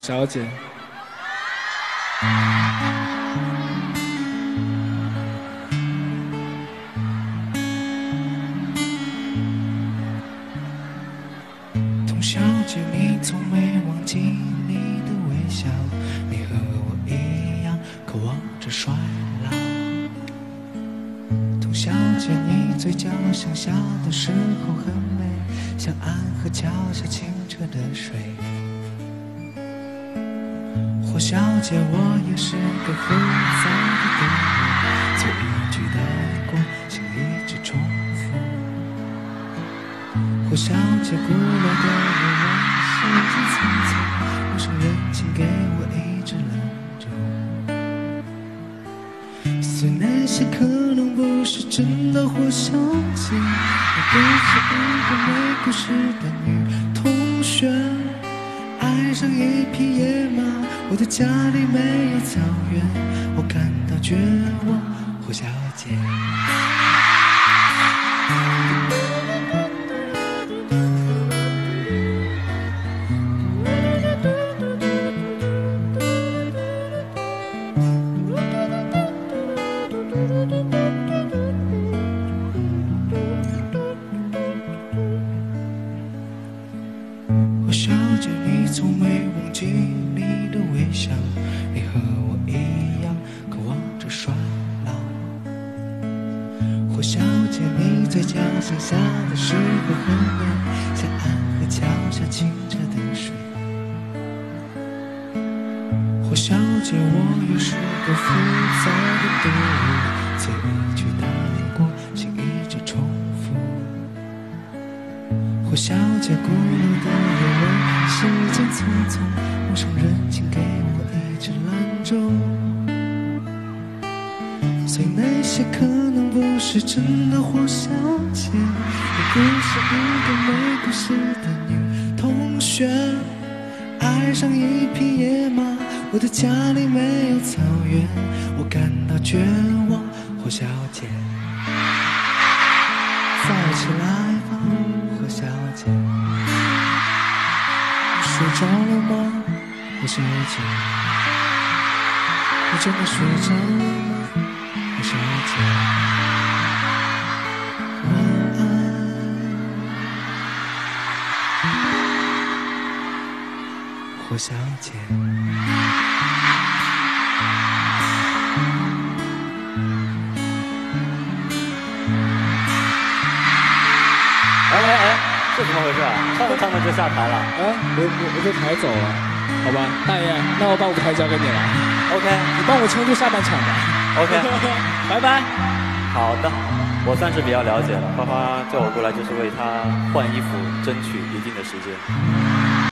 小姐。 童小姐，你从没忘记你的微笑，你和我一样渴望着衰老。童小姐，你嘴角向下的时候很美，像安河桥下清澈的水。霍小姐，我也是个复杂的动物，做一句带过，心一直重复。霍小姐，古老的夜晚，时间匆匆，陌生人请给我一支兰州。虽那些可能不是真的霍小姐，我不是一个没故事的女同学。爱上一匹野马，我的家里没有草原，我感到绝望，霍小姐。霍小姐，你从没忘记你的微笑，你和我一样渴望着衰老。霍小姐，你嘴角向下的时候很美，像安河桥下清澈的水。霍小姐，我也是个复杂的动物，做一句答应过，心一直重复。霍小姐，古老的夜晚，时间匆匆，陌生人请给我一支兰州。虽那些可能不是真的霍小姐，也不是一个没故事的女同学。爱上一匹野马，我的家里没有草原，我感到绝望，霍小姐。再起来吧，霍小姐。睡着了吗，霍小姐？你真的睡着了吗，霍小姐？晚安，霍小姐。 这怎么回事啊？唱着唱着就下台了。 我就抬走了，好吧，大爷，那我把舞台交给你了。 OK， 你帮我撑住下半场吧。 OK， 拜拜。 好的，我算是比较了解了。花花叫我过来就是为他换衣服争取一定的时间。